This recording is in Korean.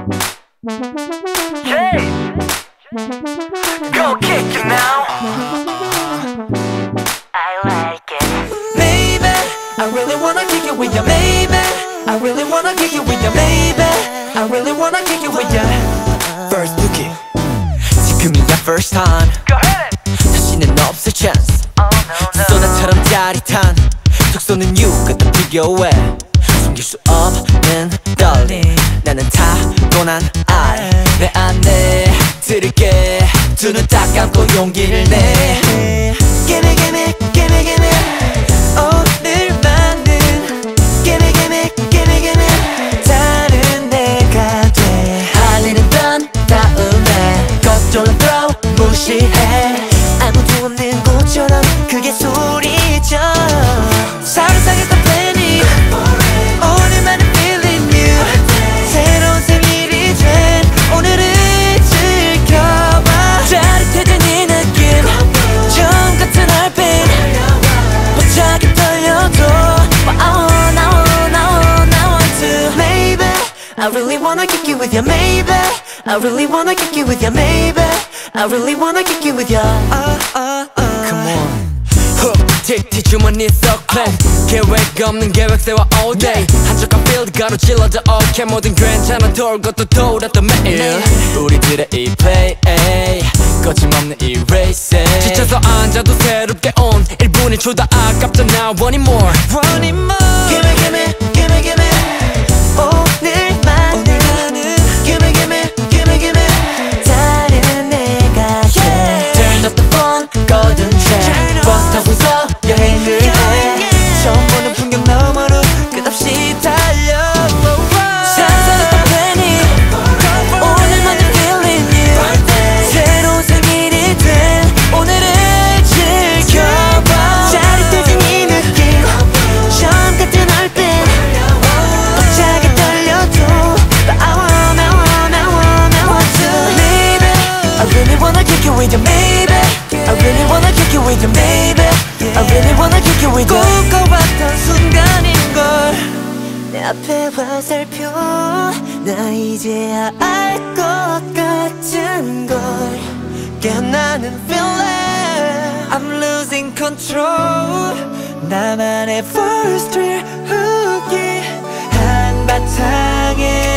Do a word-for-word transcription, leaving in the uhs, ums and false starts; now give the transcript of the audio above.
Hey, go kick it now. I like it. Maybe I really wanna kick it with ya. Maybe I really wanna kick it with ya. Maybe I really wanna kick it with ya. First look it. 지금이야 first time. Go ahead. 다시는 없을 chance. Oh no no. 소나처럼 짜릿한 툭 쏘는 유가 다 비교해. 숨길 수 없는 떨림. 나는 타고난 알. 내 안에 들을게. 두 눈 딱 감고 용기를 내. Gimme gimme gimme gimme. 오늘만은 Gimme gimme gimme gimme. 다른 내가 돼. 할 일은 done 다음에 걱정은 throw 무시해. 아무도 없는 곳처럼 그게 소리쳐. 사랑사겠던 planning. 오늘만은 feeling new. 새로운 생일이 된 오늘을 즐겨봐. 짜릿해진 이 느낌. 처음 같은 얼빛. 벅차게 떨려도 But I want, I want, I want, I want to. Maybe I really wanna kick it with ya. Maybe I really wanna kick it with ya. Maybe I really wanna kick it with ya. uh, uh, uh. Come on. 틱틱 주머니 쏙 클랩. 계획 없는 계획 세워 all day. 한적한 필드 가로질러져 okay. 뭐든 괜찮아 돌고 또 돌아 또 매일. 우리들의 이 play 거침없는 이 race. 지쳐서 앉아도 새롭게 온 일 분이 주다 아깝다 now want it more. Want it more. Gimme gimme gimme gimme. 오늘만은 Gimme gimme gimme gimme. 다른 내가 돼. Turn up the phone golden chain. 버스 타고서 여행을 해. 처음 보는 풍경 너머로 끝없이 달려. 상상했던 planning. 오늘만은 feeling new. 새로운 생일이 된 오늘을 즐겨봐. 짜릿해진 이 느낌. 처음 같은 얼빛. 벅차게 떨려도 But I want, I want, I want, I want to. Maybe I really wanna kick it with you. Maybe I really wanna kick it with you. Maybe I really wanna kick it with you. 꿈꿔봤던 순간인걸. 내 앞에 화살표. 나 이제야 알 것 같은 걸. 깨어나는 feeling. I'm losing control. 나만의 first real hooky. 한바탕에